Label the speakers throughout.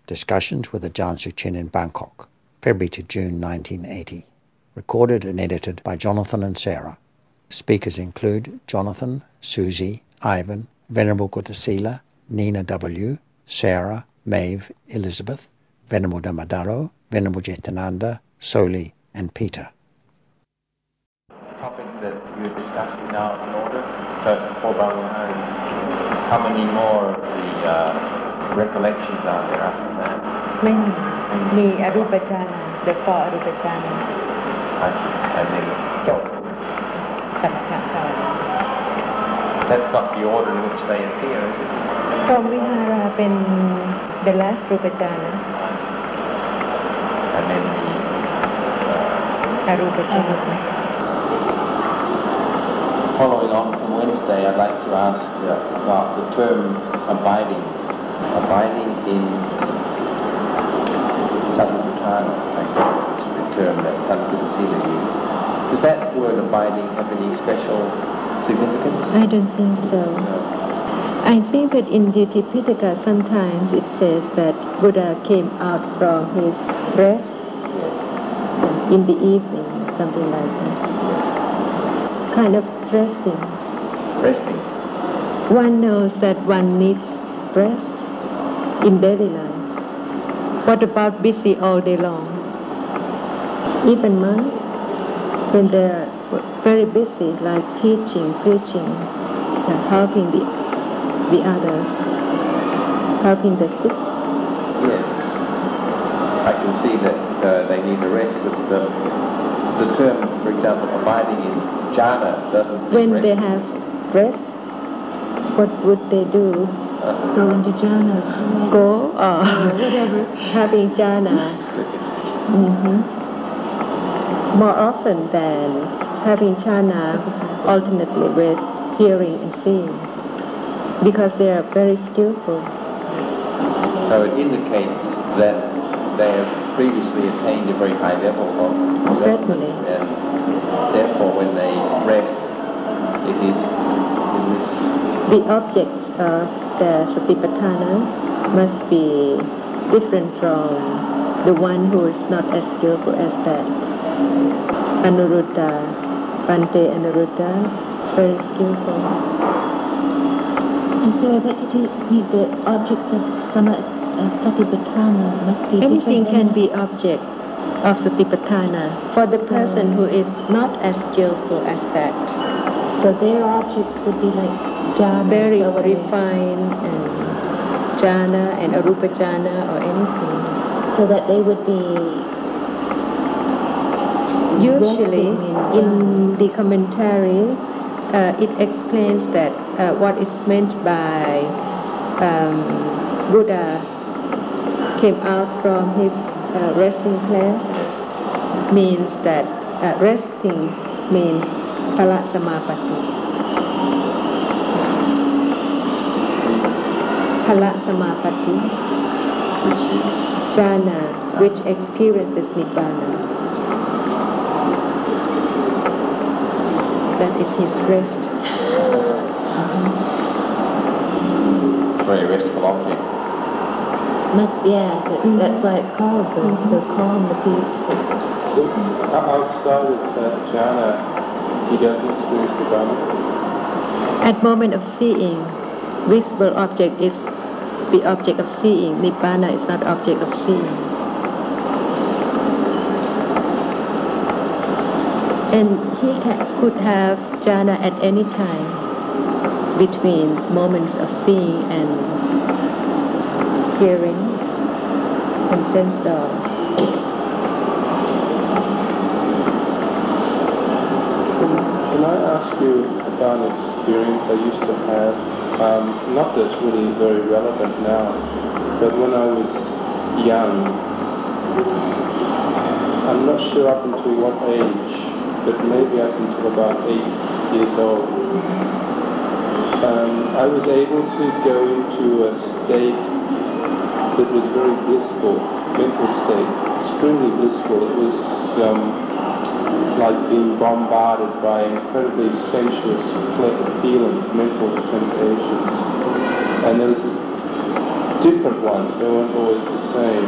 Speaker 1: Discussions with Ajahn Suchin in Bangkok, February to June 1980. Recorded and edited by Jonathan and Sarah. Speakers include Jonathan, Susie, Ivan, Venerable Kutasila, Nina W., Sarah, Maeve, Elizabeth, Venerable Damadaro, Venerable Jetananda, Soli, and Peter.
Speaker 2: The topic that you're discussing now in order, so it's the four Brahmaviharas. How many more of the recollections are there after that?
Speaker 3: ไม่มีมีอรูปฌานthe four อรูปฌาน
Speaker 2: I see. And then
Speaker 3: จบสัมผัสการ
Speaker 2: That's not the order in which they appear, is it?
Speaker 3: พรหมวิหาราเป็น the last รูปฌาน
Speaker 2: I see. And then the
Speaker 3: อรูปฌาน
Speaker 2: following on from Wednesday, I'd like to ask about the term abiding. Abiding in Satipatthana, I guess, is the term that Tanakudasila used. Does that word abiding have any special significance?
Speaker 4: I don't think so.
Speaker 2: No.
Speaker 4: I think that in the Tipitaka sometimes it says that Buddha came out from his rest in the evening, something like that. Kind of resting.
Speaker 2: Resting?
Speaker 4: One knows that one needs rest in daily life. What about busy all day long? Even monks, when they're very busy, like teaching, preaching, helping the others, helping the sick.
Speaker 2: Yes. I can see that they need a rest, but the term, for example, abiding in jhana doesn't mean
Speaker 4: When
Speaker 2: rest.
Speaker 4: they have rest, what would they do?
Speaker 3: go into jhana
Speaker 4: Go or
Speaker 3: whatever
Speaker 4: having jhana more often than having jhana alternately with hearing and seeing, because they are very skillful.
Speaker 2: So it indicates that they have previously attained a very high level of
Speaker 4: Certainly.
Speaker 2: and therefore when they rest, it is in this.
Speaker 4: The objects of the Satipatthana must be different from the one who is not as skillful as that. Anuruddha, Bhante Anuruddha, is very skillful.
Speaker 3: and so I bet you think the objects of Satipatthana must be
Speaker 4: Anything
Speaker 3: different
Speaker 4: can be object of Satipatthana for the person who is not as skillful as that.
Speaker 3: so their objects would be like jhana
Speaker 4: Very
Speaker 3: or whatever.
Speaker 4: refined and jhana and arupa jhana or anything.
Speaker 3: so that they would be
Speaker 4: Usually
Speaker 3: resting
Speaker 4: in the commentary it explains that what is meant by Buddha came out from his resting place means that resting means phala samapatti. Phala samapatti,
Speaker 2: Which is
Speaker 4: jhana, which experiences nibbana. That is his rest.
Speaker 2: very restful object.
Speaker 3: That's why it's called the calm, the peaceful.
Speaker 5: So outside of jhana, he doesn't experience nibbana?
Speaker 4: At moment of seeing, visible object is the object of seeing. Nibbana is not object of seeing. And he could have jhana at any time between moments of seeing and hearing and sense doors.
Speaker 5: Can I ask you about an experience I used to have? Not that it's really very relevant now, but when I was young, I'm not sure up until what age, but maybe up until about 8 years old, I was able to go into a state that was very blissful, mental state, extremely blissful. It was like being bombarded by incredibly sensuous feelings, mental sensations. And there was different ones. They weren't always the same.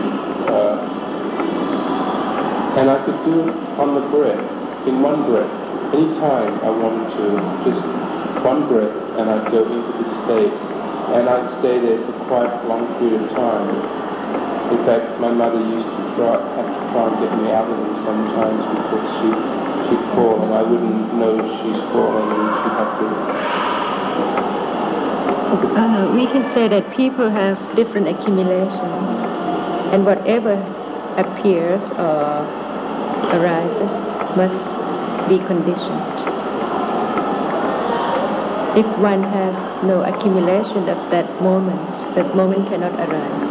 Speaker 5: And I could do it on the breath, in one breath. Any time I wanted to, just one breath, and I'd go into this state. And I'd stay there for quite a long period of time. In fact, my mother used to have to try and get me out of them sometimes because she'd fall and I wouldn't know she's falling and she'd have to...
Speaker 4: We can say that people have different accumulations, and whatever appears or arises must be conditioned. If one has no accumulation of that moment cannot arise.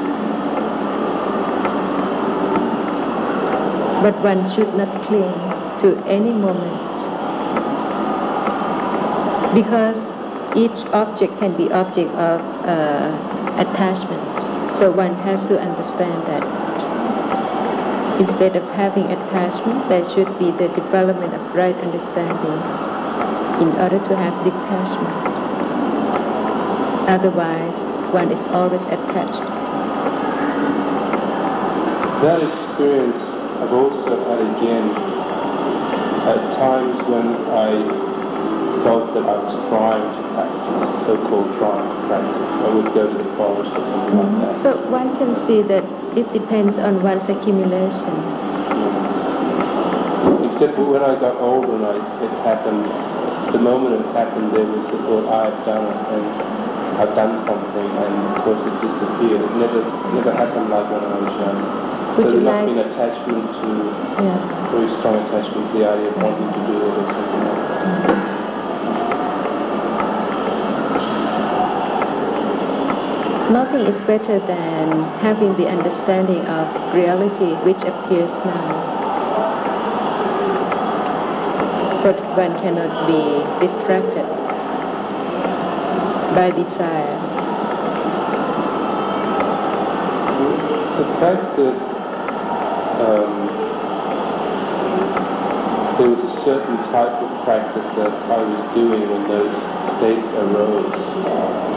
Speaker 4: But one should not cling to any moment, because each object can be object of attachment. So one has to understand that instead of having attachment, there should be the development of right understanding in order to have detachment. Otherwise, one is always attached.
Speaker 5: That experience I've also had again at times when I felt that I was trying to practice, so-called trying to practice. I would go to the forest or something like that.
Speaker 4: So one can see that it depends on one's accumulation.
Speaker 5: Except when I got older and it happened, the moment it happened, there was the thought, I've done it, and I've done something, and of course it disappeared. It never happened like when I was young. So there must be an attachment to, very strong attachment to the idea of wanting to do it or something like that.
Speaker 4: Nothing is better than having the understanding of reality which appears now, so that one cannot be distracted by desire.
Speaker 5: The fact that there was a certain type of practice that I was doing when those states arose,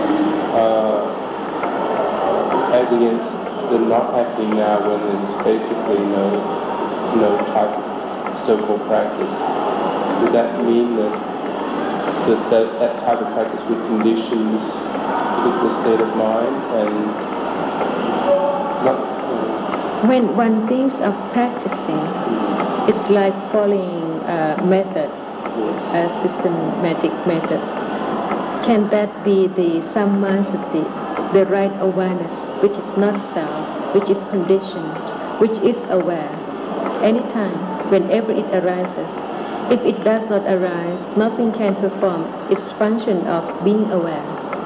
Speaker 5: as against the not happening now when there's basically no type of so-called practice. Would that mean that type of practice would condition this particular state of mind and not...
Speaker 4: When one thinks of practicing, it's like following a method, a systematic method. Can that be the sammasati, the right awareness, which is not self, which is conditioned, which is aware? Anytime, whenever it arises. If it does not arise, nothing can perform its function of being aware.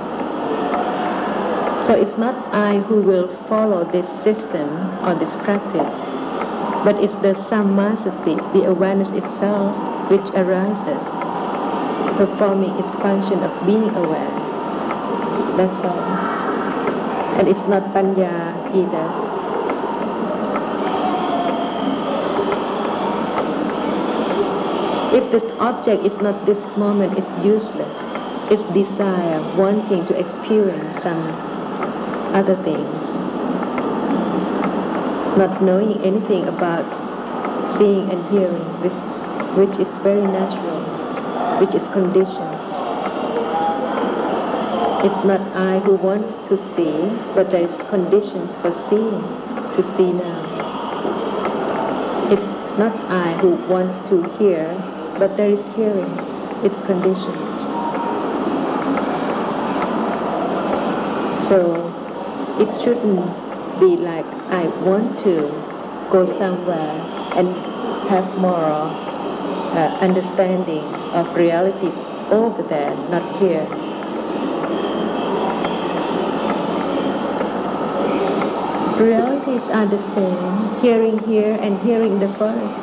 Speaker 4: So it's not I who will follow this system or this practice, but it's the sammasati, the awareness itself, which arises, performing its function of being aware. That's all. And it's not panya either. If the object is not this moment, it's useless. It's desire, wanting to experience some other things. Not knowing anything about seeing and hearing, which is very natural, which is conditioned. It's not I who wants to see, but there is conditions for seeing, to see now. It's not I who wants to hear, but there is hearing. It's conditioned. So it shouldn't be like I want to go somewhere and have more understanding of reality over there, not here. Realities are the same, hearing here and hearing the forest.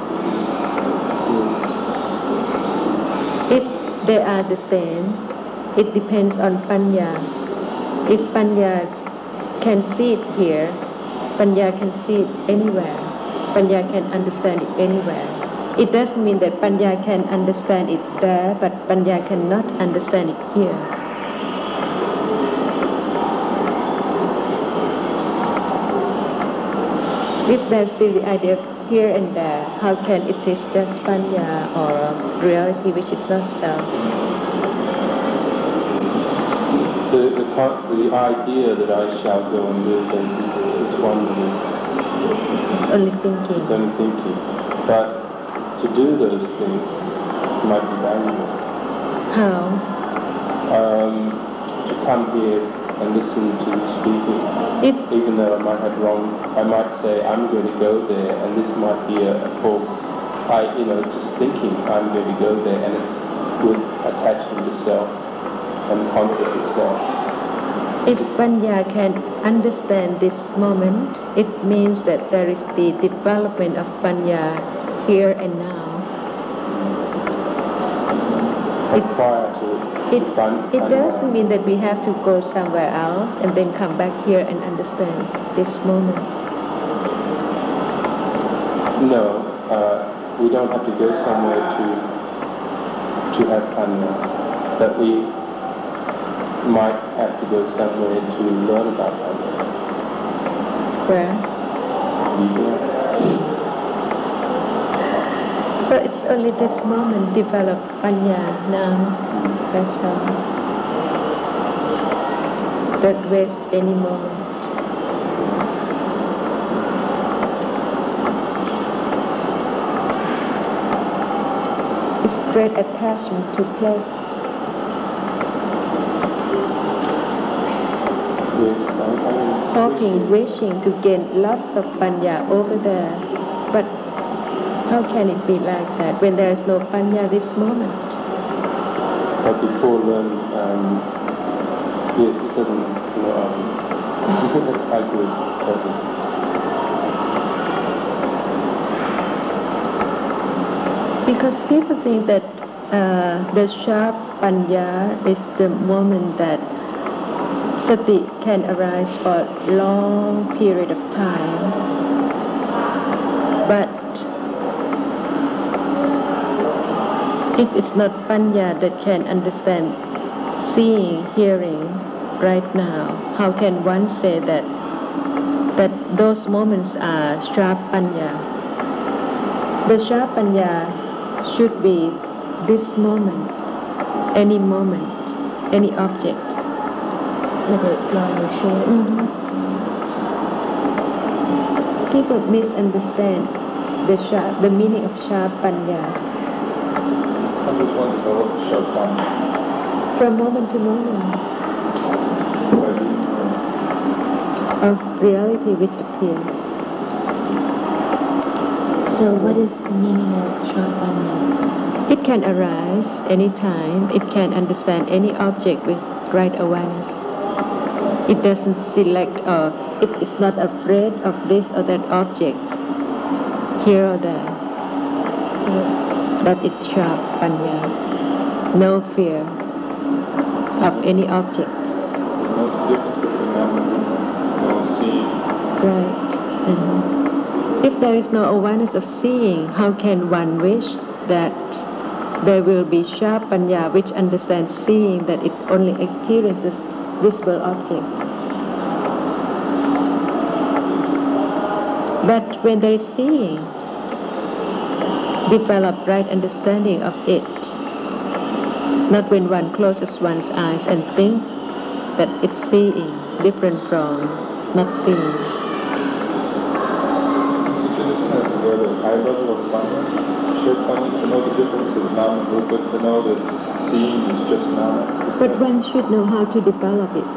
Speaker 4: If they are the same, it depends on panya. If panya can see it here, panya can see it anywhere. Panya can understand it anywhere. It doesn't mean that panya can understand it there, but panya cannot understand it here. If there's still the idea of here and there, how can it is just panya or reality which is not self?
Speaker 5: The idea that I shall go and live is one that is...
Speaker 4: It's only thinking.
Speaker 5: It's only thinking. But to do those things might be valuable.
Speaker 4: How?
Speaker 5: To come here and listen to speaking. Even though I might have wrong, I might say I'm going to go there, and this might be a false. Just thinking I'm going to go there, and it's with attachment to self and the concept of self.
Speaker 4: If Panya can understand this moment, it means that there is the development of Panya here and now.
Speaker 5: Prior to
Speaker 4: it doesn't mean that we have to go somewhere else and then come back here and understand this moment.
Speaker 5: No, we don't have to go somewhere to have Panya, but we might have to go somewhere to learn about Panya.
Speaker 4: Where?
Speaker 5: Yeah.
Speaker 4: So it's only this moment develop Panya now. That's all. Don't waste any moment. It's great attachment to places. Hoping, wishing to gain lots of Panya over there. But how can it be like that when there is no Panya this moment?
Speaker 5: But before then, yes, it doesn't, I agree totally.
Speaker 4: Because people think that the sharp Panya is the moment that Sati can arise for a long period of time. But if it's not Panya that can understand seeing, hearing right now, how can one say that those moments are sharp Panya? The sharp Panya should be this moment, any object. People misunderstand the meaning of sharp Panya.
Speaker 5: Which one develops sharp Panya?
Speaker 4: From moment to moment. Of reality which appears.
Speaker 3: So what is the meaning of sharp Panya?
Speaker 4: It can arise any time. It can understand any object with right awareness. It doesn't select or it is not afraid of this or that object, here or there. That is sharp Panya. No fear of any object.
Speaker 5: What's the difference between that and seeing?
Speaker 4: Right. If there is no awareness of seeing, how can one wish that there will be sharp Panya which understands seeing, that it only experiences visible object? But when there is seeing, develop right understanding of it. Not when one closes one's eyes and think that it's seeing, different from not seeing.
Speaker 5: Isn't that the high level of Panya? Sharp Panya, to know the difference of Nama and Rupa, to know that seeing is just Nama.
Speaker 4: But one should know how to develop it.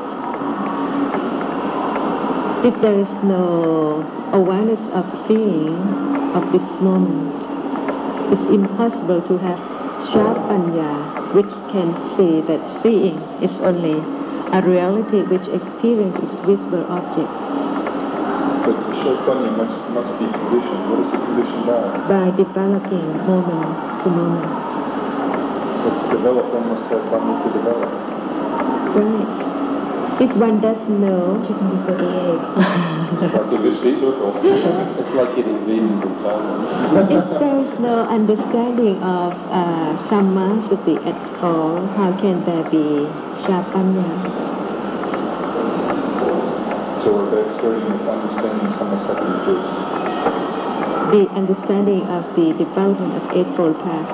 Speaker 4: If there is no awareness of seeing, of this moment, it's impossible to have sharp Panya which can see that seeing is only a reality which experiences visible objects.
Speaker 5: But sharp Panya must be conditioned. What is it conditioned by?
Speaker 4: By developing moment to moment.
Speaker 5: But to develop, one must have Panya to develop.
Speaker 4: Right. If one doesn't know,
Speaker 3: Chicken before the egg.
Speaker 5: It's like a vicious circle. It's like getting vases in time.
Speaker 4: if there is no understanding of Sammasati at all, how can there be sharp Panya?
Speaker 5: So So we're starting with understanding Samasati first.
Speaker 4: The understanding of the development of Eightfold Path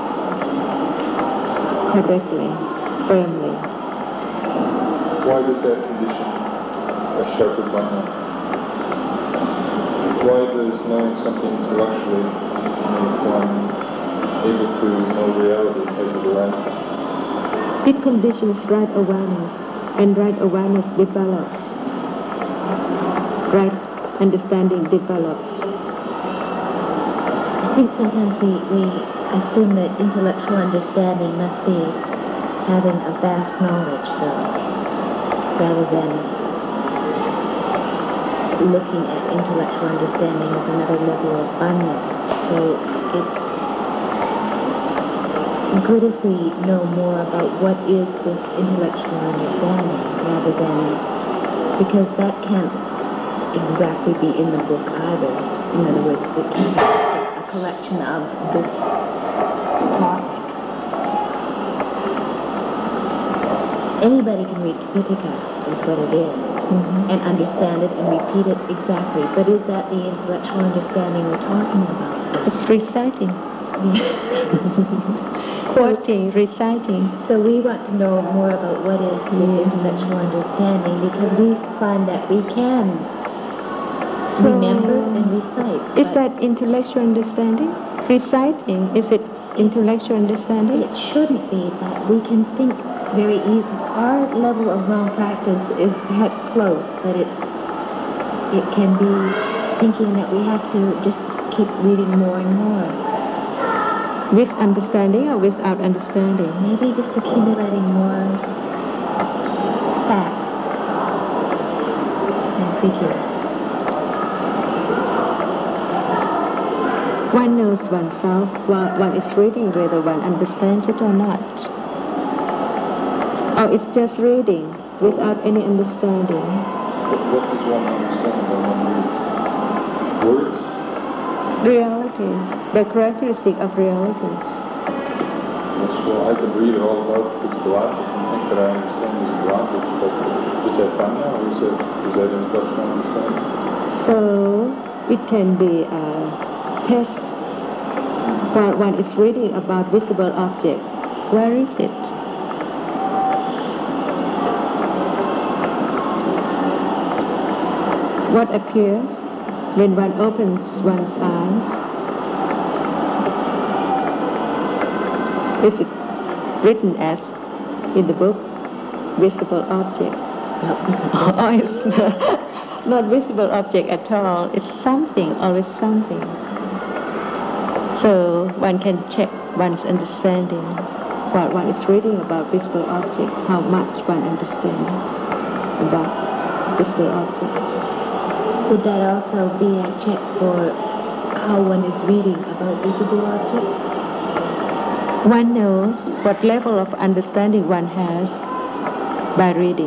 Speaker 4: correctly, firmly.
Speaker 5: Why does that condition a sharper mind? Why does knowing something intellectually make one able to know reality as it arises?
Speaker 4: It conditions right awareness, and right awareness develops. Right understanding develops.
Speaker 3: I think sometimes we assume that intellectual understanding must be having a vast knowledge, though, rather than looking at intellectual understanding as another level of onion. So it's good if we know more about what is this intellectual understanding, rather than, because that can't exactly be in the book either. In other words, it can't be a collection of this talk. Anybody can read Tipitaka, is what it is, and understand it and repeat it exactly. But is that the intellectual understanding we're talking about?
Speaker 4: It's reciting. Quoting, reciting.
Speaker 3: So we want to know more about what is the intellectual understanding, because we find that we can remember and recite.
Speaker 4: Is that intellectual understanding? Reciting, is it intellectual understanding?
Speaker 3: It shouldn't be, but we can think very easily. Our level of wrong practice is close, but it can be thinking that we have to just keep reading more and more.
Speaker 4: With understanding or without understanding?
Speaker 3: Maybe just accumulating more facts and figures.
Speaker 4: One knows oneself while one is reading, whether one understands it or not. Or it's just reading without any understanding.
Speaker 5: What does one understand when one reads? Words?
Speaker 4: Reality, the characteristic of realities.
Speaker 5: Yes, well, I can read all about physical objects and think that I understand physical objects, but is that Panya or is that intellectual understanding?
Speaker 4: So it can be a test while one is reading about visible object. Where is it? What appears when one opens one's eyes? Is it written as in the book, visible object? Or it's not visible object at all. It's something, always something. So one can check one's understanding while one is reading about visible object, how much one understands about visible objects.
Speaker 3: Would that also be a check for how one is reading about visible objects?
Speaker 4: One knows what level of understanding one has by reading.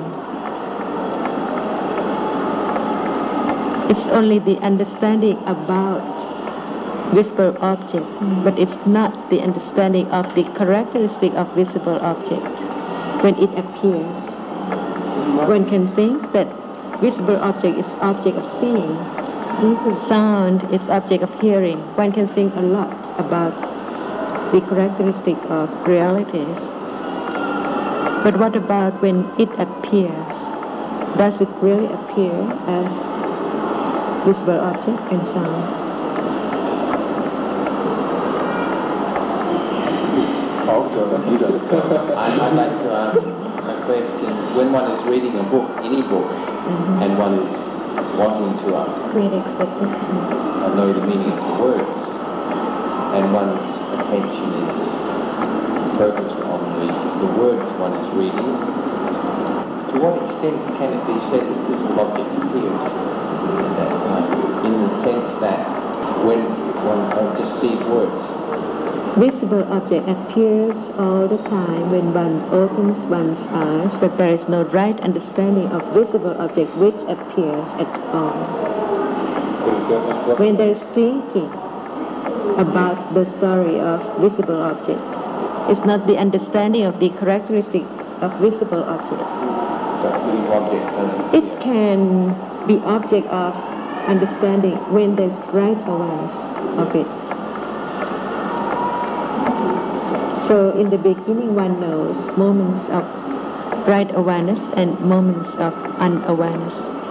Speaker 4: It's only the understanding about visible object, but it's not the understanding of the characteristic of visible object when it appears. One can think that visible object is object of seeing. Sound is object of hearing. One can think a lot about the characteristic of realities. But what about when it appears? Does it really appear as visible object and sound?
Speaker 2: I'd like to ask a question. When one is reading a book, any book, and one is wanting to
Speaker 3: Great expectation.
Speaker 2: know the meaning of the words, and one's attention is focused on the words one is reading, to what extent can it be said that this object appears at that time? In the sense that when one just sees words,
Speaker 4: Visible object appears all the time when one opens one's eyes, but there is no right understanding of visible object which appears at all. When there is thinking about the story of visible object, it's not the understanding of the characteristic of visible object.
Speaker 2: That living object doesn't
Speaker 4: It
Speaker 2: appear.
Speaker 4: can be object of understanding when there's right awareness of it. So in the beginning one knows moments of right awareness and moments of unawareness.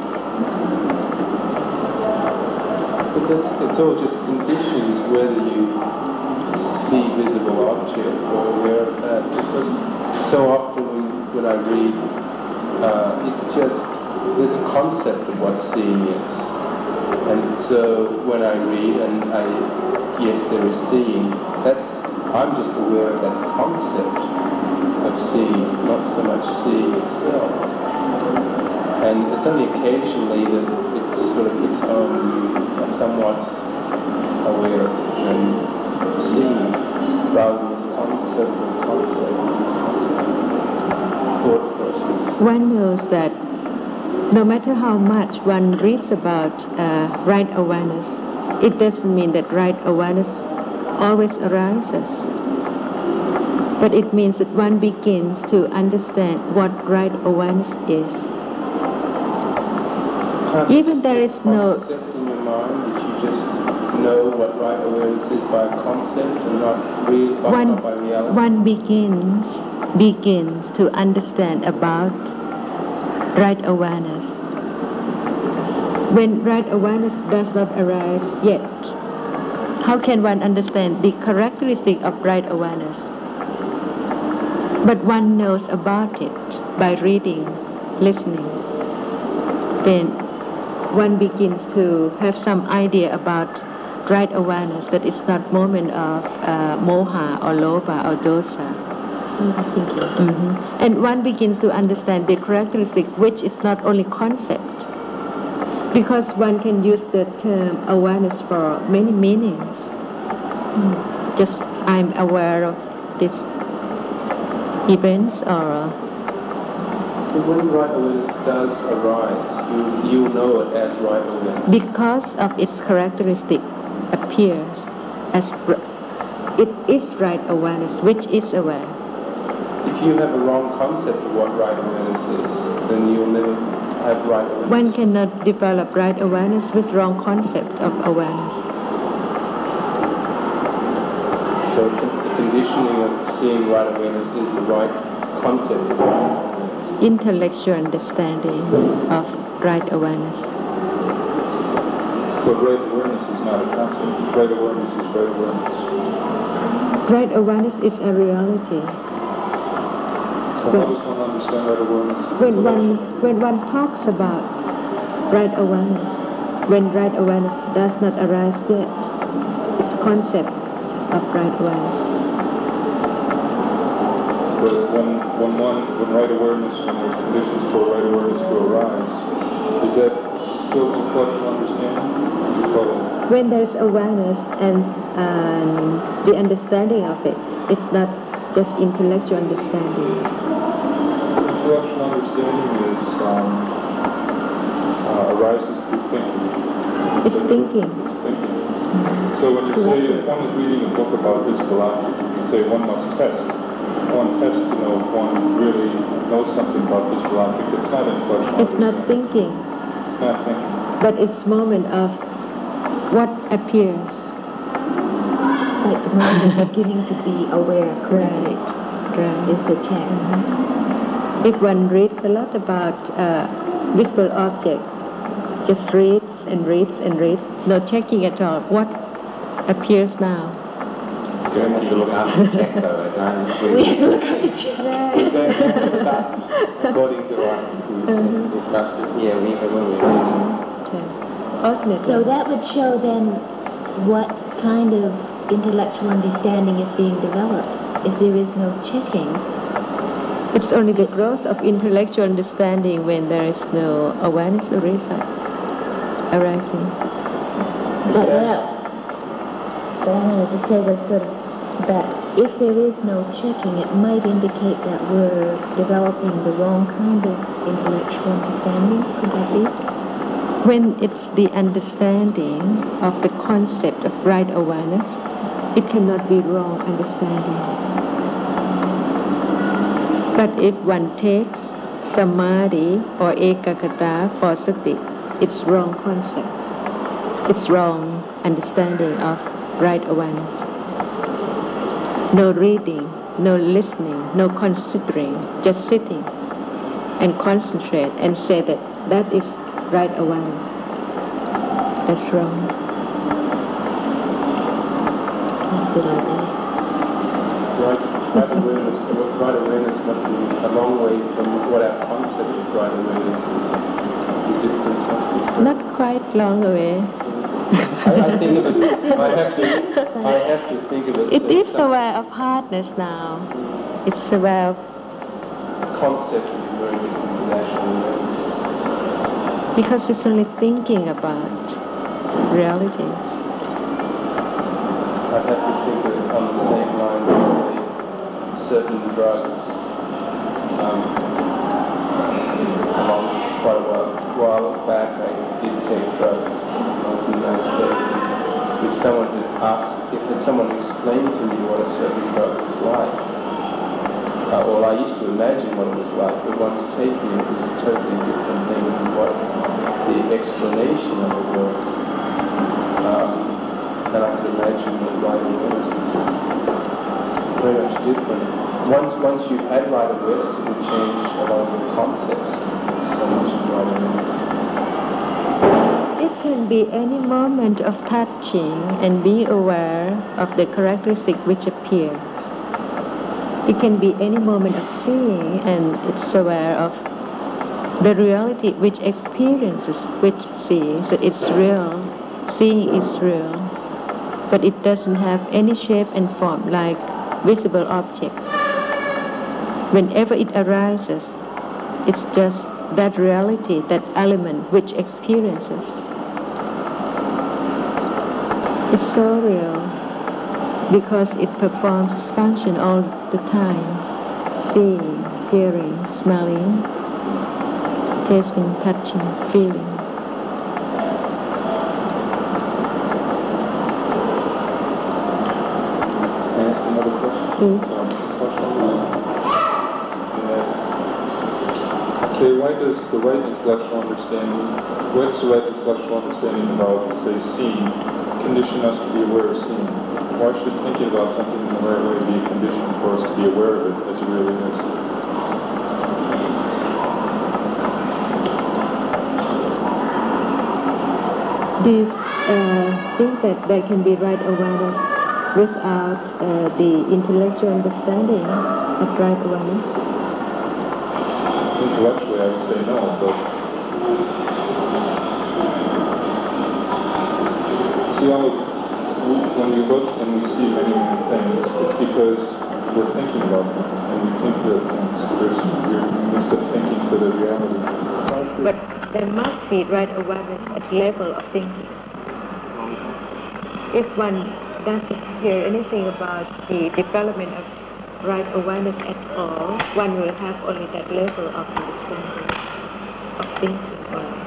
Speaker 5: But it's all just conditions whether you see visible object or aware of that. Because so often when I read, it's just, there's a concept of what seeing is. And so when I read and yes, there is seeing, I'm just aware of that concept of seeing, not so much seeing itself. And it's only occasionally that it sort of hits home and you are somewhat aware of it and seeing rather than this concept thought process.
Speaker 4: One knows that no matter how much one reads about right awareness, it doesn't mean that right awareness always arises. But it means that one begins to understand what right awareness is. Even there is no
Speaker 5: concept in your mind that you just know what right awareness is by concept and not by reality.
Speaker 4: One begins to understand about right awareness. When right awareness does not arise yet, how can one understand the characteristic of right awareness? But one knows about it by reading, listening. Then one begins to have some idea about right awareness, that it's not moment of moha or lobha or dosa. Mm-hmm. And one begins to understand the characteristic, which is not only concept, because one can use the term awareness for many meanings. Just I'm aware of this events or
Speaker 5: when right awareness does arise, you know it as right awareness.
Speaker 4: because of its characteristic appears as it is right awareness, which is aware.
Speaker 5: If you have a wrong concept of what right awareness is, then you'll never have right awareness.
Speaker 4: One cannot develop right awareness with wrong concept of awareness.
Speaker 5: So the conditioning of seeing right awareness is the right concept of right awareness.
Speaker 4: Intellectual understanding of right awareness.
Speaker 6: But right awareness is not a concept. Right awareness is right awareness.
Speaker 4: Right awareness is a reality.
Speaker 6: So how does one understand right awareness?
Speaker 4: When one talks about right awareness, when right awareness does not arise yet, it's concept of right awareness.
Speaker 6: But when right awareness, when there are conditions for right awareness to arise, is that still intellectual understanding?
Speaker 4: When there's awareness and the understanding of it, it's not just intellectual understanding.
Speaker 6: Intellectual understanding is arises through thinking.
Speaker 4: It's thinking.
Speaker 6: It's thinking. So when you say, if one is reading a book about physical objects, you say one must test. One tests to know if one really knows something about physical object. It's not intellectual.
Speaker 4: It's not thinking.
Speaker 6: It's not thinking.
Speaker 4: But it's moment of what appears.
Speaker 3: Like the mind is beginning to be aware, correct?
Speaker 4: Right.
Speaker 3: Is the check.
Speaker 4: If one reads a lot about visible object, just reads and reads and reads, no checking at all, what appears now?
Speaker 2: You don't need to look up and check though, as I'm according to what it must appear even when we're reading.
Speaker 4: Alternately.
Speaker 3: So that would show then what kind of intellectual understanding is being developed if there is no checking.
Speaker 4: It's only the growth of intellectual understanding when there is no awareness arising.
Speaker 3: But what I wanted to say was sort of that if there is no checking, it might indicate that we're developing the wrong kind of intellectual understanding. Could that be?
Speaker 4: When it's the understanding of the concept of right awareness, it cannot be wrong understanding. But if one takes samadhi or ekagata for sati, it's wrong concept. It's wrong understanding of right awareness. No reading, no listening, no considering, just sitting and concentrate and say that is right awareness. That's wrong.
Speaker 3: That's what I think.
Speaker 5: Right awareness must be a long way from what our concept of right awareness is. The difference must be
Speaker 4: Not quite long away.
Speaker 5: I think of it. I have to think of it.
Speaker 4: It is aware of hardness now. It's aware of
Speaker 5: concept is very different from actual awareness.
Speaker 4: because it's only thinking about realities.
Speaker 5: I have to think of it on the same line as certain drugs. Along quite a while back, I did take drugs. I was in the United States. If someone explained to me what a certain drug was like, or I used to imagine what it was like, but once taking it was a totally different thing than what the explanation of it was. And I could imagine that right awareness is very much different. Once you've had right awareness, it will change a lot of the concepts so much of right awareness.
Speaker 4: It can be any moment of touching and be aware of the characteristic which appears. It can be any moment of seeing and it's aware of the reality which experiences, which sees that it's real. Seeing is real, but it doesn't have any shape and form like visible objects. Whenever it arises, it's just that reality, that element which experiences. It's so real because it performs its function all the time. Seeing, hearing, smelling, tasting, touching, feeling.
Speaker 5: Can I ask another question?
Speaker 4: Please.
Speaker 6: Okay, why does the right intellectual understanding, what's the right intellectual understanding about, say, seeing, condition us to be aware of seeing? Why should thinking about something in the right way be a condition for us to be aware of it as it really is?
Speaker 4: Do you think that there can be right awareness without the intellectual understanding of right awareness?
Speaker 6: Intellectually, I would say no, but see, when we look and we see many things, it's because we're thinking about them, and we think there are things. We're mix of thinking to the reality.
Speaker 4: But there must be right awareness at the level of thinking. If one doesn't hear anything about the development of right awareness at all, one will have only that level of understanding, of thinking only.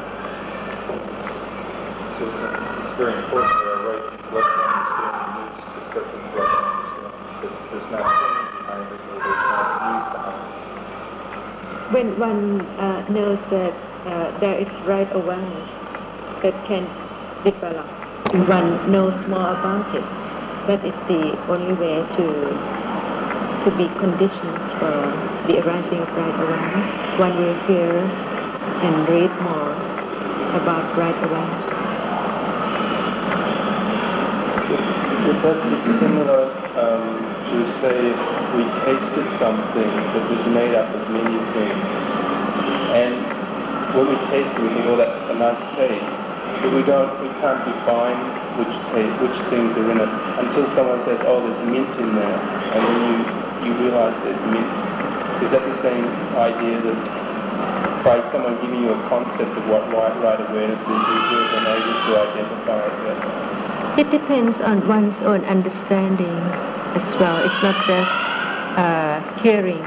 Speaker 6: So it's very important that our right intellectual understanding meets the correct intellectual understanding. That there's not thinking behind it, or there's not needs behind it.
Speaker 4: When one knows that there is right awareness that can develop, one knows more about it. That is the only way to be conditions for the arising of right awareness. One will hear and read more about right awareness.
Speaker 5: If that's similar to say if we tasted something that was made up of many things, and when we taste it we think, oh, that's a nice taste, but we can't define which things are in it until someone says, oh, there's mint in there, and then you realize there's mint. Is that the same idea that by someone giving you a concept of what right awareness is, you're then able to identify it that way?
Speaker 4: It depends on one's own understanding as well. It's not just hearing.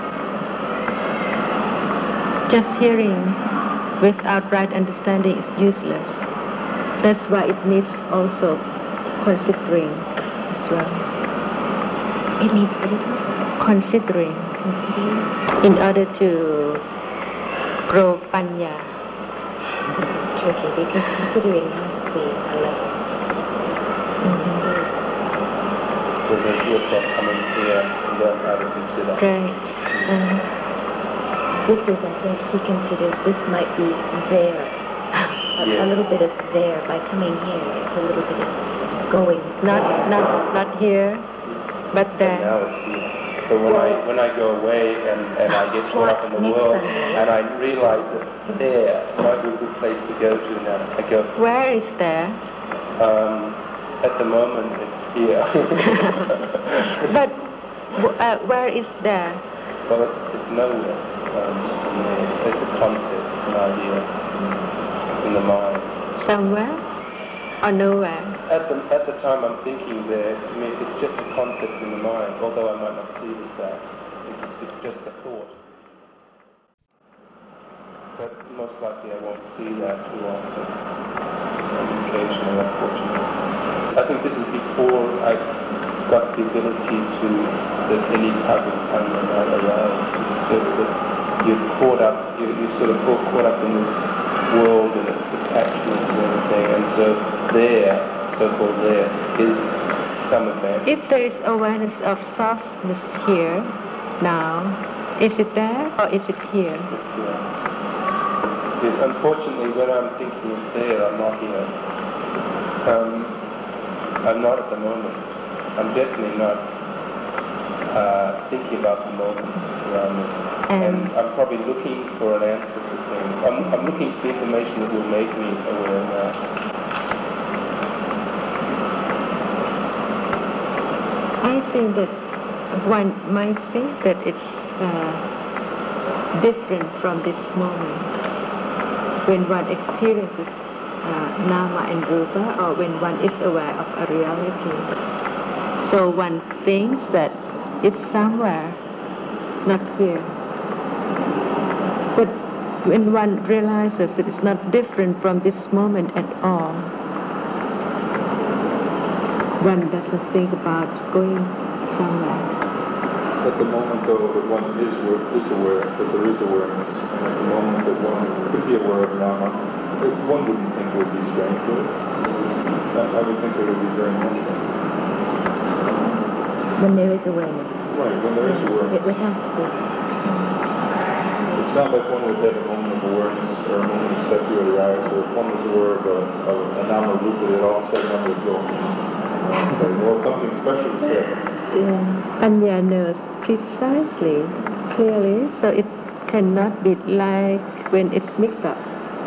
Speaker 4: Just hearing without right understanding is useless. That's why it needs also considering as well.
Speaker 3: It needs a little
Speaker 4: Considering in order to grow panya.
Speaker 3: This is tricky because considering has to be a level.
Speaker 5: So there's yourself coming here and learn how to consider.
Speaker 4: Right.
Speaker 3: This is, I think, he considers this might be there. A little bit of there. By coming here, it's a little bit of going.
Speaker 4: Not here, but
Speaker 5: And
Speaker 4: there.
Speaker 5: now it's here. But when I go away and I get caught up in the world and I realize that there might be a good place to go to now, I go,
Speaker 4: Where is there?
Speaker 5: at the moment it's here.
Speaker 4: But where is there?
Speaker 5: Well, it's nowhere. It's a concept, it's an idea in the mind.
Speaker 4: Somewhere or nowhere?
Speaker 5: At the time I'm thinking there, to me it's just a concept in the mind, although I might not see it as that. It's just a thought. But most likely I won't see that too often. Occasionally, unfortunately. I think this is before I got the ability to that any type of panya might arise. It's just that you're caught up, you're sort of caught up in this world and its attachments and everything, and so there, so-called there, is some advantage.
Speaker 4: If there is awareness of softness here, now, is it there or is it here?
Speaker 5: Yes, unfortunately, when I'm thinking of there, I'm not here. I'm not at the moment. I'm definitely not thinking about the moments around me. And I'm probably looking for an answer to things. I'm looking for the information that will make me aware now.
Speaker 4: I think that one might think that it's different from this moment when one experiences nama and rupa, or when one is aware of a reality. So one thinks that it's somewhere, not here. But when one realizes that it's not different from this moment at all, one doesn't think about going somewhere.
Speaker 6: At the moment, though, that one is aware, that there is awareness, and at the moment that one could be aware of Nama, one wouldn't think it would be strange, would it? I would think it would be very natural.
Speaker 3: When there is awareness.
Speaker 6: Right, when there is awareness.
Speaker 3: It would have to be.
Speaker 6: It's not like one would have a moment of awareness or a moment of sati would arise, or if one was aware of a Nama Rupa, that all of a sudden one would go and say, well, something special is happening.
Speaker 4: Panya knows precisely, clearly, so it cannot be like when it's mixed up.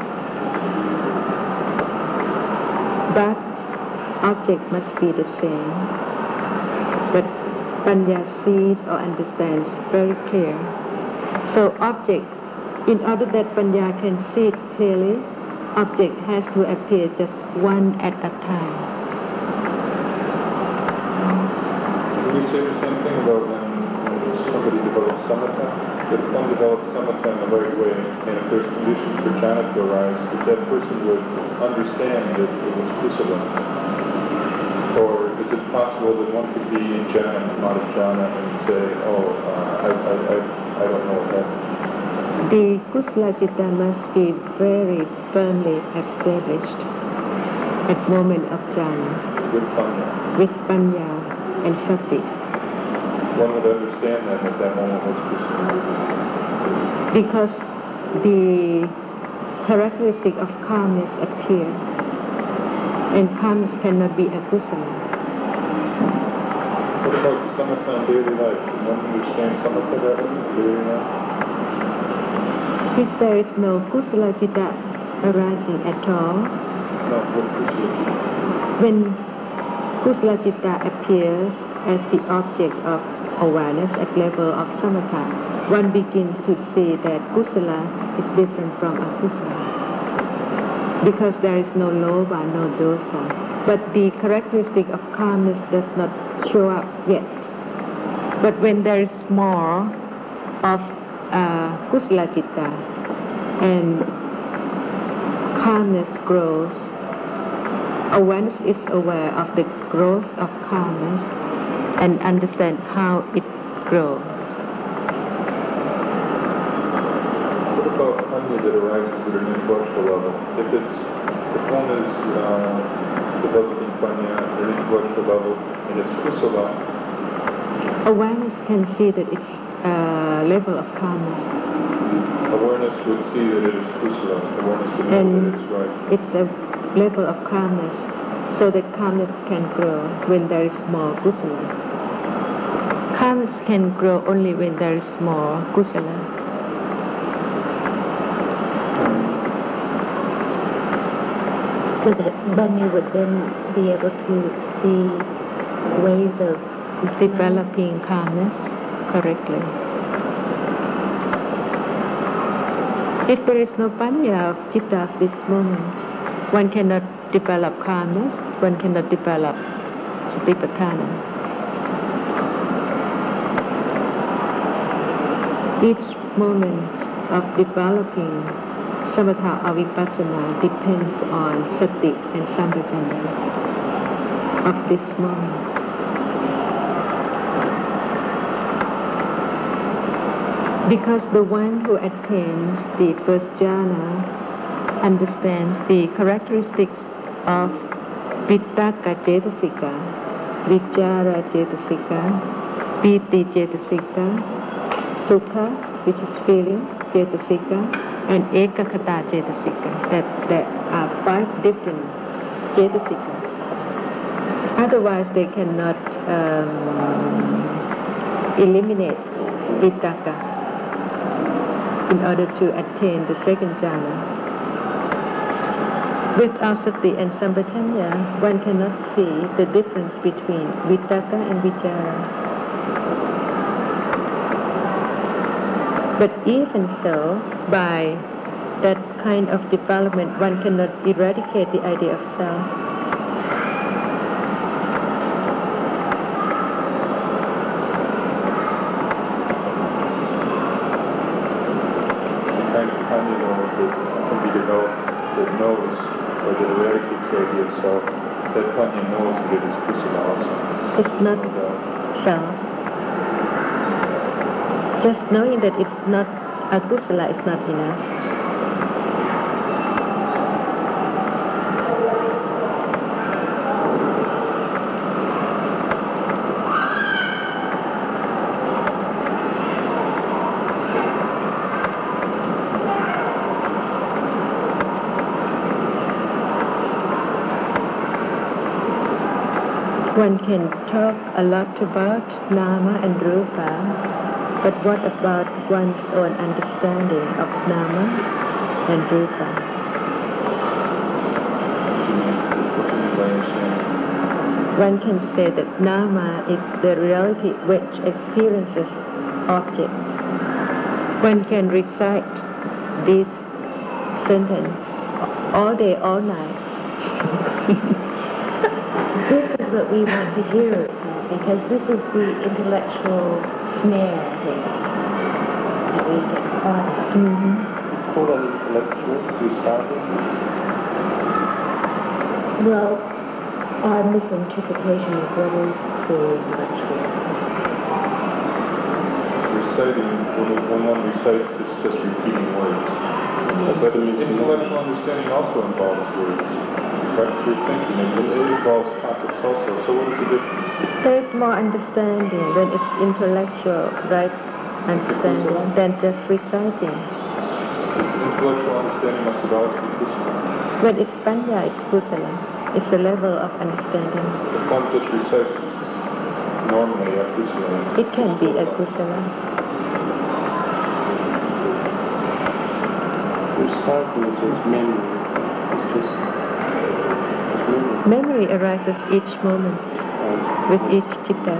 Speaker 4: But object must be the same. But Panya sees or understands very clear. So object, in order that Panya can see it clearly, object has to appear just one at a time.
Speaker 6: Would you say the same thing about when somebody develops samatha? If one develops samatha in the right way, and if there's conditions for jhana to arise, that person would understand that it was kusala? Or is it possible that one could be in jhana, not in jhana, and say, I don't know what happened?
Speaker 4: The kusala citta must be very firmly established at moment of jhana.
Speaker 6: With panya.
Speaker 4: With panya and sati.
Speaker 6: One would understand that at that moment was kusala.
Speaker 4: Because the characteristic of calmness appear, and calmness cannot be a kusala.
Speaker 6: What about samatha in daily life? Can one understand samatha that way in daily life?
Speaker 4: If there is no kusala citta arising at all,
Speaker 6: No, what kusala citta?
Speaker 4: when kusala citta appears as the object of awareness at level of samatha, one begins to see that kusala is different from akusala. Because there is no lobha, no dosa. But the characteristic of calmness does not show up yet. But when there is more of kusala citta and calmness grows, awareness is aware of the growth of calmness and understand how it grows.
Speaker 6: What about panya quality that arises at an intellectual level. If one is developing panya at an intellectual level and it's kusala,
Speaker 4: awareness can see that it's a level of calmness.
Speaker 6: Awareness would see that it is kusala. Awareness would know that it's right.
Speaker 4: It's a level of calmness, so that calmness can grow when there is more kusala. Calmness can grow only when there is more kusala.
Speaker 3: So that Banya would then be able to see ways of
Speaker 4: developing calmness correctly. If there is no panya of citta of this moment, one cannot develop calmness, one cannot develop satipatthana. Each moment of developing samatha or vipassana depends on sati and sampajanya of this moment. Because the one who attains the first jhana understands the characteristics of vitakka cetasika, vichara cetasika, piti cetasika, sukha, which is feeling, cetasika, and ekakkata cetasika. That there are 5 different cetasikas. Otherwise, they cannot eliminate vitakka in order to attain the second jhana. Without sati and sampajanya, one cannot see the difference between vitakka and vichara. But even so, by that kind of development, one cannot eradicate the idea of self.
Speaker 6: Can be developed that knows or that eradicates the idea of self, that panya knows that it is kusala also.
Speaker 4: It's not self. Just knowing that it's not a kusala is not enough. One can talk a lot about nama and rupa, but what about one's own understanding of nama and rupa? One can say that nama is the reality which experiences object. One can recite this sentence all day, all night.
Speaker 3: This is what we want to hear, because this is the intellectual snare thing that we get caught in.
Speaker 2: Call an intellectual reciting?
Speaker 3: Well, our misinterpretation of what is the intellectual.
Speaker 6: Reciting, when one recites, it's just repeating words. But intellectual understanding also involves words. You're thinking, it involves concepts also. So what is the difference?
Speaker 4: There is more understanding when it's intellectual, right? Understanding than just reciting.
Speaker 6: Intellectual understanding must have always be kusala.
Speaker 4: When it's panya, it's kusala. It's a level of understanding.
Speaker 6: If one just recites, it's normally a kusala.
Speaker 4: It can be a kusala.
Speaker 2: Reciting is just memory. It's just
Speaker 4: memory arises each moment with each citta.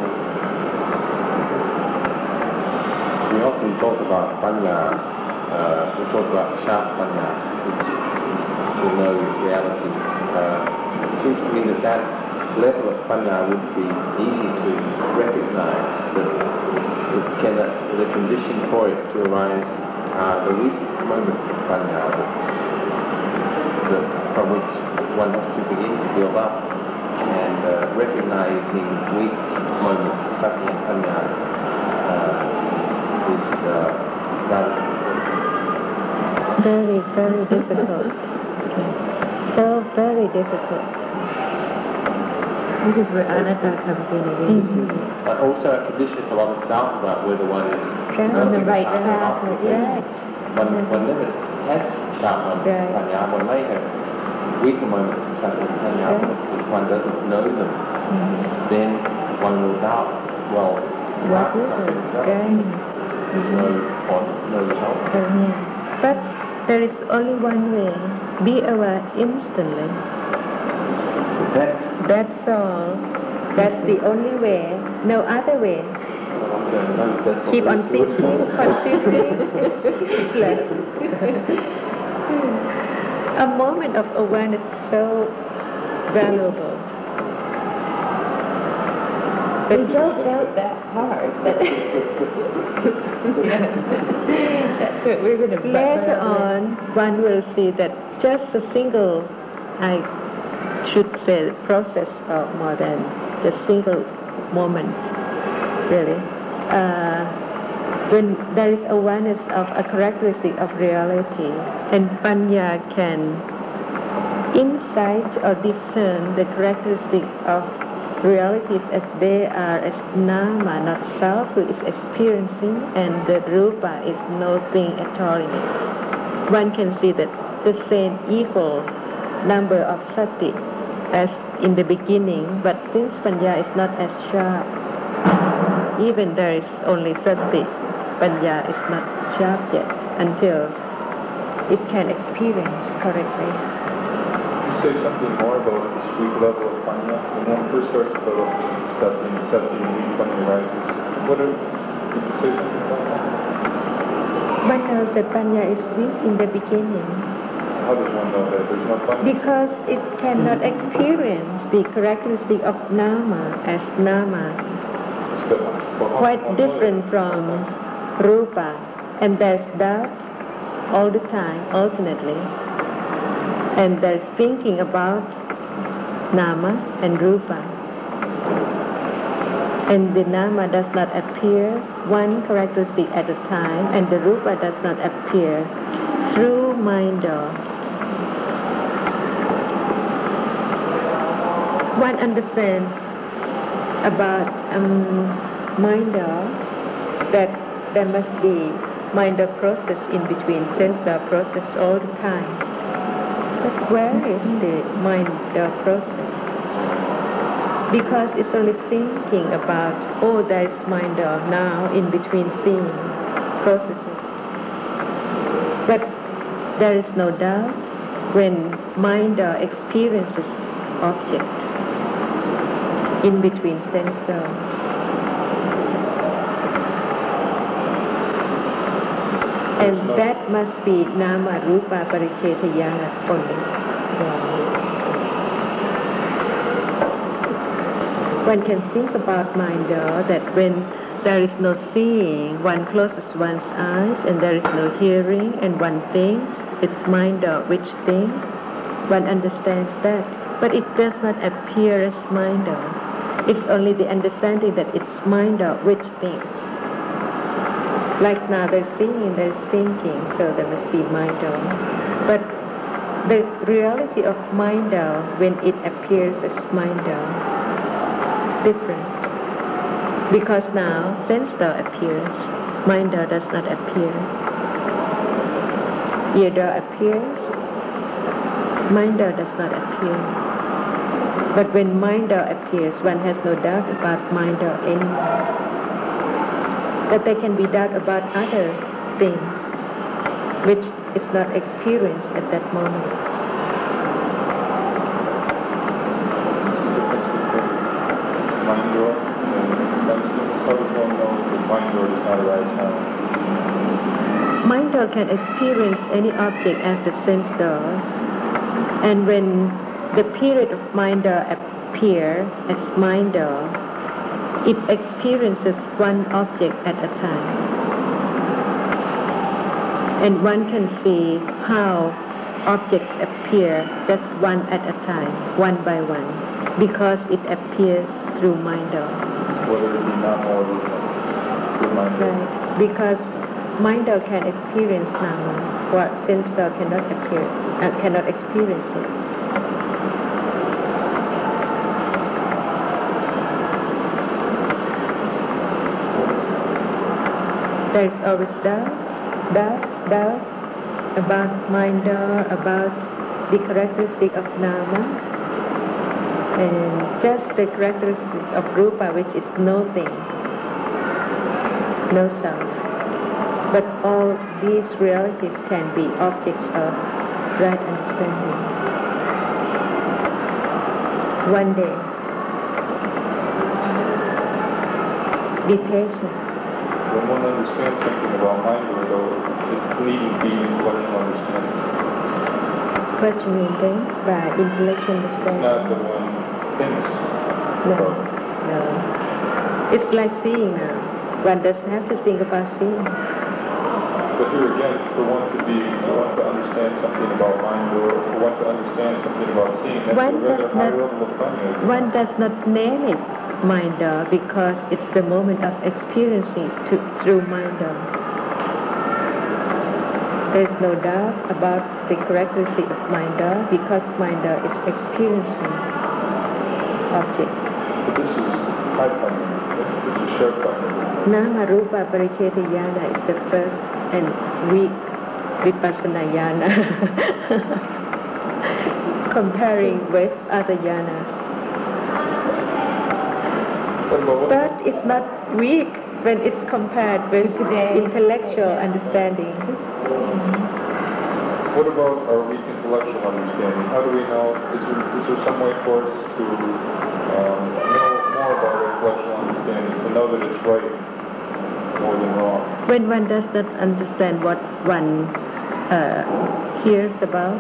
Speaker 2: We often talk about panya, we talk about sharp panya, which we know realities. It seems to me that that level of panya would be easy to recognize, but the condition for it to arise are the weak moments of panya from which one has to begin to build up, and recognizing weak moments, sati and panya, is rather
Speaker 4: Very, very difficult. So very difficult.
Speaker 3: Because we're anatta
Speaker 2: Also a condition for a lot of doubt about whether one is
Speaker 4: On the right
Speaker 3: path,
Speaker 4: right.
Speaker 2: One never has sharp moments of panya. One may have weaker moments of panya, but if one doesn't know them, then one will doubt, well,
Speaker 4: What is
Speaker 2: something
Speaker 4: it?
Speaker 2: else.
Speaker 4: Right.
Speaker 2: There's no point, no result.
Speaker 4: But there is only one way. Be aware instantly. That's all. That's the only way. No other way. Keep on thinking, considering, it's useless. A moment of awareness is so valuable.
Speaker 3: We don't doubt that hard. We're going to
Speaker 4: Later on, one will see that just a single, I should say, process or more than just single moment, really. When there is awareness of a characteristic of reality, and Panya can insight or discern the characteristic of realities as they are, as nama, not self, who is experiencing, and the rupa is nothing at all in it. One can see that the same equal number of sati as in the beginning, but since Panya is not as sharp, even there is only sati, Panya is not sharp yet until it can experience correctly.
Speaker 6: Say something more about this weak level of panya. When one first starts about sati and weak panya rises, could you say something about that?
Speaker 4: One knows that Panya is weak in the beginning
Speaker 6: How does one know that there's no panya?
Speaker 4: because it cannot experience the characteristic of nama as nama, quite different from rupa, and there's doubt all the time, alternately. And there's thinking about nama and rupa. And the nama does not appear one characteristic at a time, and the rupa does not appear through mind door. One understands about mind door that there must be mind door process in between sense door process all the time. But where is the mind process? Because it's only thinking about, oh, there is mind now in between seeing processes. But there is no doubt when mind experiences object in between sense door. And that must be nama rupa paricetayana only. One can think about mind that when there is no seeing, one closes one's eyes and there is no hearing and one thinks, it's mind which thinks. One understands that, but it does not appear as mind. It's only the understanding that it's mind which thinks. Like now there's seeing, there's thinking, so there must be mind. But the reality of mind when it appears as mind is different. Because now sense appears, mind does not appear. Ear appears, mind does not appear. But when mind appears, one has no doubt about mind anymore. That there can be doubt about other things which is not experienced at that moment.
Speaker 6: What's the difference between mind door and sense door? How does one know that mind door does not arise now?
Speaker 4: Mind door can experience any object after sense doors, and when the period of mind door appear as mind door, it experiences one object at a time. And one can see how objects appear just one at a time, one by one, because it appears through mind.
Speaker 6: Whether it be not more through mind.
Speaker 4: Right. Because mind can experience nama, what sense cannot experience it. There is always doubt about mind, about the characteristic of nama, and just the characteristic of rupa, which is no thing, no self. But all these realities can be objects of right understanding. One day, be patient.
Speaker 6: When one understands something about mind, though, it needn't be intellectual understanding.
Speaker 4: What you mean then by intellectual
Speaker 6: It's
Speaker 4: understanding?
Speaker 6: not that one thinks about it.
Speaker 4: No. It's like seeing now. One doesn't have to think about seeing.
Speaker 6: But here again, for one to understand something about mind, or for one to understand something about seeing, that's
Speaker 4: One
Speaker 6: a rather
Speaker 4: does
Speaker 6: high
Speaker 4: not-
Speaker 6: level of finding.
Speaker 4: One does not name it mind because it's the moment of experiencing through mind. There's no doubt about the characteristic of mind because mind is experiencing object.
Speaker 6: But this is high finding. This is sharp finding.
Speaker 4: Nama Rupa Pariceta Jnana is the first and weak Vipassana Jnana comparing with other jhanas. But it's not weak when it's compared with intellectual understanding.
Speaker 6: What about our weak intellectual understanding? How do we know? Is there some way for us to know more about our intellectual understanding, to know that it's right more than wrong?
Speaker 4: When one does not understand what one hears about,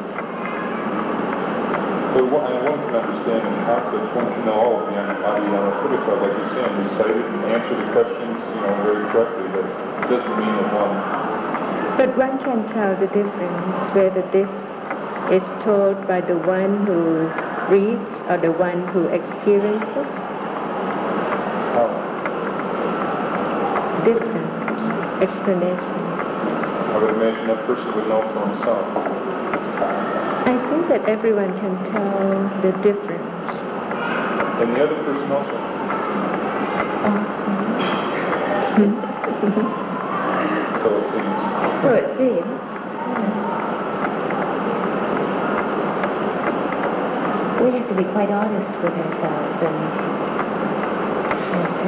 Speaker 6: But one can understand in concepts, one can know all of the Adhyanaputika, like you say, and recite it and answer the questions, very correctly, but it doesn't mean that one...
Speaker 4: but one can tell the difference whether this is told by the one who reads or the one who experiences.
Speaker 6: How?
Speaker 4: Different explanation.
Speaker 6: I would imagine that person would know for himself.
Speaker 4: I think that everyone can tell the difference.
Speaker 6: And the other person also. So it seems.
Speaker 3: So it seems. We have to be quite honest with ourselves and as to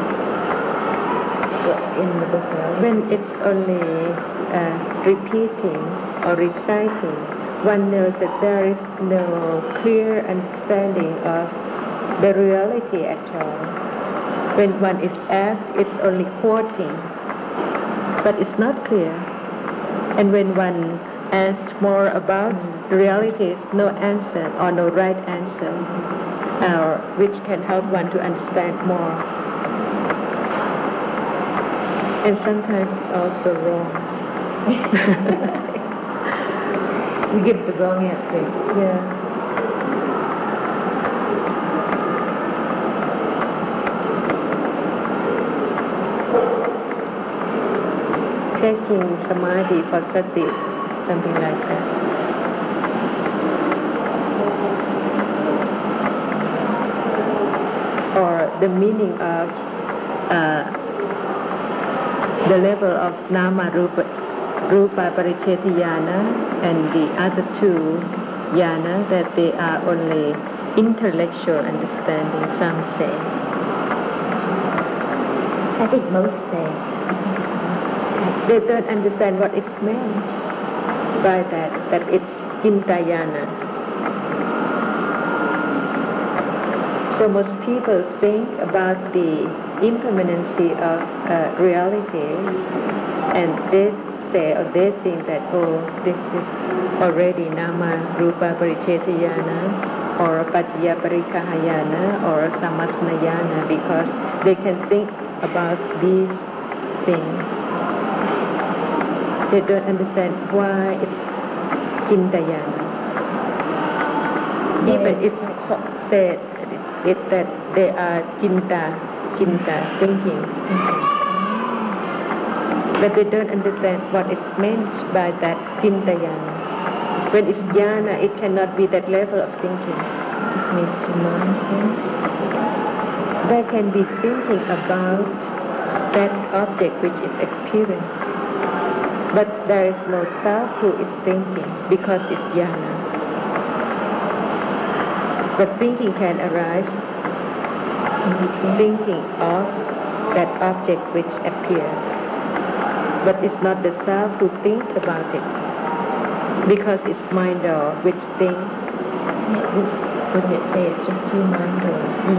Speaker 3: in the book
Speaker 4: When it's only repeating or reciting, one knows that there is no clear understanding of the reality at all. When one is asked, it's only quoting, but it's not clear. And when one asks more about the reality, is no answer or no right answer, which can help one to understand more. And sometimes also wrong.
Speaker 3: we give the wrong answer.
Speaker 4: Yeah. Taking samadhi for sati, something like that. Or the meaning of the level of nama rupa pariceta jnana and the other two jhana, that they are only intellectual understanding, some say.
Speaker 3: I think most say.
Speaker 4: They don't understand what is meant by that it's cintayana. So most people think about the impermanency of realities, and they say or they think that, this is already nama rupa pariceta jnana or paccaya parikahayana or samasnayana, because they can think about these things. They don't understand why it's cintayana. Even if said that they are cinta thinking. but they don't understand what is meant by that Chintayana. When it's jnana, it cannot be that level of thinking.
Speaker 3: This means to mind.
Speaker 4: There can be thinking about that object which is experienced, but there is no self who is thinking because it's jnana. But thinking can arise, thinking of that object which appears, but it's not the self who thinks about it because it's mind door which thinks.
Speaker 3: This, what it say, it's just through mind door.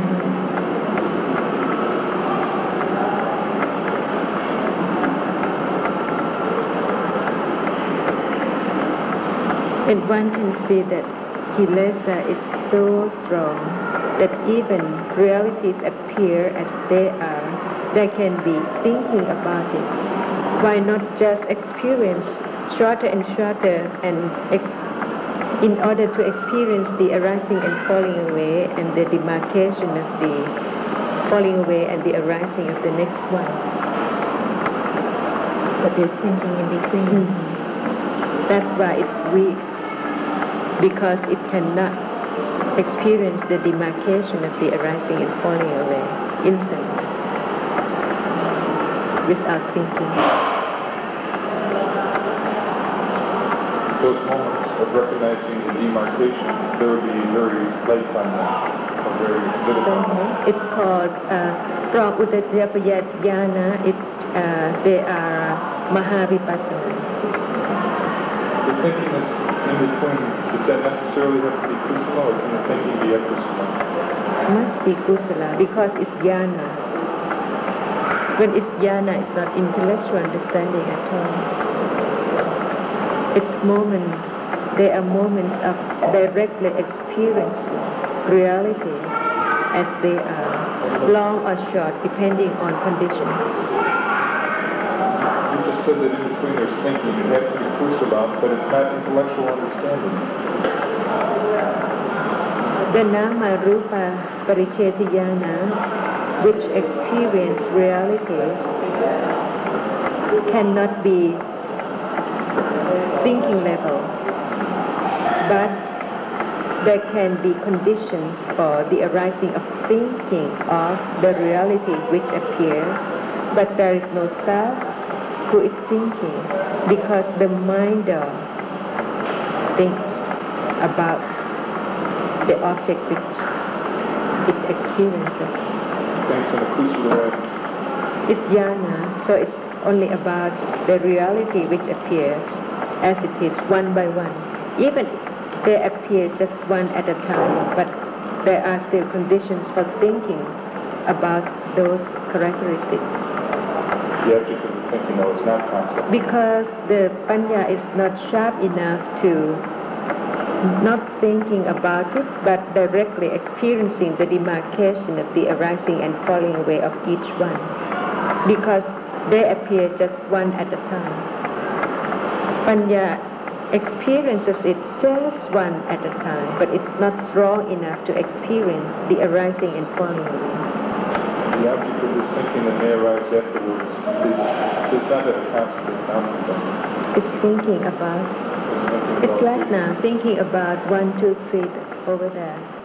Speaker 4: And one can see that kilesa is so strong that even realities appear as they are, there can be thinking about it. Why not just experience shorter and shorter, and in order to experience the arising and falling away and the demarcation of the falling away and the arising of the next one.
Speaker 3: But there's thinking in between.
Speaker 4: That's why it's weak, because it cannot experience the demarcation of the arising and falling away instantly without thinking.
Speaker 6: Those moments of recognizing the demarcation, there would be very light on that, or very little
Speaker 4: So
Speaker 6: on that.
Speaker 4: it's called from Uddhacayana, they are Mahavipassana.
Speaker 6: The thinking is in between. Does that necessarily have to be kusala, or can the thinking be akusala?
Speaker 4: Must be kusala because it's jnana. When it's jnana, it's not intellectual understanding at all. It's there are moments of directly experiencing reality as they are, long or short, depending on conditions.
Speaker 6: You just said that in between there's thinking. It has to be kusala, but it's not intellectual understanding.
Speaker 4: The nama rupa parichetiyana, which experience realities, cannot be thinking level, but there can be conditions for the arising of thinking of the reality which appears, but there is no self who is thinking because the mind thinks about the object which it experiences.
Speaker 6: Thanks in a kusala way.
Speaker 4: It's jnana, so it's only about the reality which appears as it is one by one. Even they appear just one at a time, but there are still conditions for thinking about those characteristics.
Speaker 6: The object of the thinking, though, is not constant.
Speaker 4: Because the panya is not sharp enough to not thinking about it, but directly experiencing the demarcation of the arising and falling away of each one. Because they appear just one at a time. Panya experiences it just one at a time, but it's not strong enough to experience the arising and falling away.
Speaker 6: The object of this thinking that may arise afterwards does not have a constant outcome.
Speaker 4: It's thinking about. It's like now thinking about 1, 2, 3 over there.